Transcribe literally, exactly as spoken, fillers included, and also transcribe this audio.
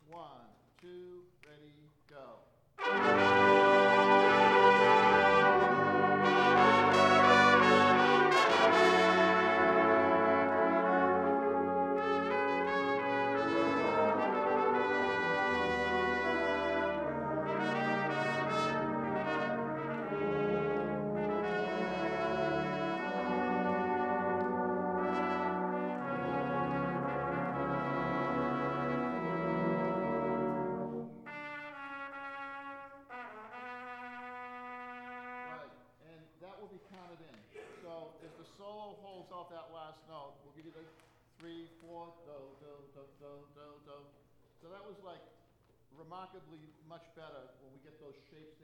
One, two, ready, go. Counted in. So if the solo holds off that last note, we'll give you the three, four, do, do, do, do, do, do. So that was like remarkably much better when we get those shapes.